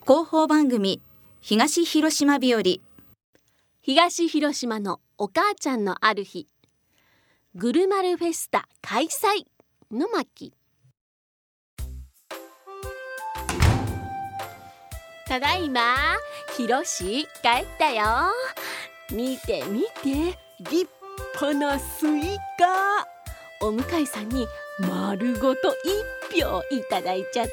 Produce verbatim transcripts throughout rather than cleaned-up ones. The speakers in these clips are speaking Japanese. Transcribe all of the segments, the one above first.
広報番組東広島日和。 東広島のお母ちゃんのある日、ぐるまるフェスタ開催の巻。ただいま、ひろし帰ったよ。見て見て、立派なスイカ。お向かいさんに丸ごと一票いただいちゃ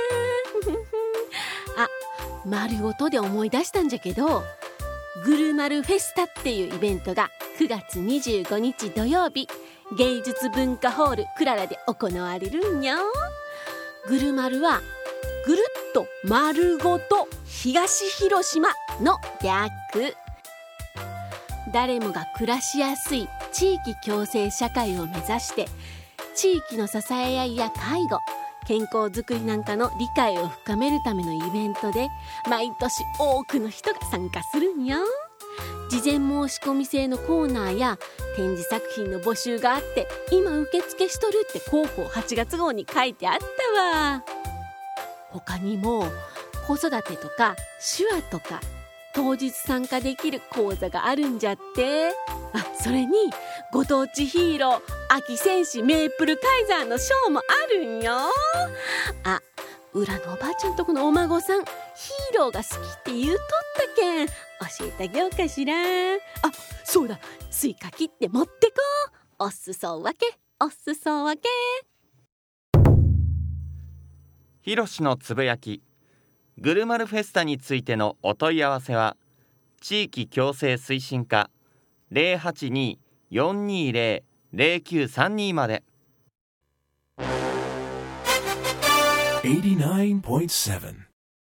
ったあ、丸ごとで思い出したんじゃけど、ぐるまるフェスタっていうイベントがくがつにじゅうごにち土曜日、芸術文化ホールクララで行われるんよ。ぐるまるはぐるっと丸ごと東広島の略。誰もが暮らしやすい地域共生社会を目指して、地域の支え合いや介護、健康づくりなんかの理解を深めるためのイベントで、毎年多くの人が参加するんよ。事前申し込み制のコーナーや展示作品の募集があって、今受付しとるって広報はちがつ号に書いてあったわ。他にも子育てとか手話とか当日参加できる講座があるんじゃって。あ、それにご当地ヒーロー秋戦士メープルカイザーのショーもあるんよ。あ、裏のおばあちゃんとこのお孫さん、ヒーローが好きって言うとったけん教えてあげようかしら。あ、そうだ、スイカ切って持ってこう。おすそ分けおすそ分け。 ひろしのつぶやき。ぐるまるフェスタについてのお問い合わせは、地域共生推進課 ゼロはちに よんにーゼロ ゼロきゅうさんに まで。 はちじゅうきゅうてんなな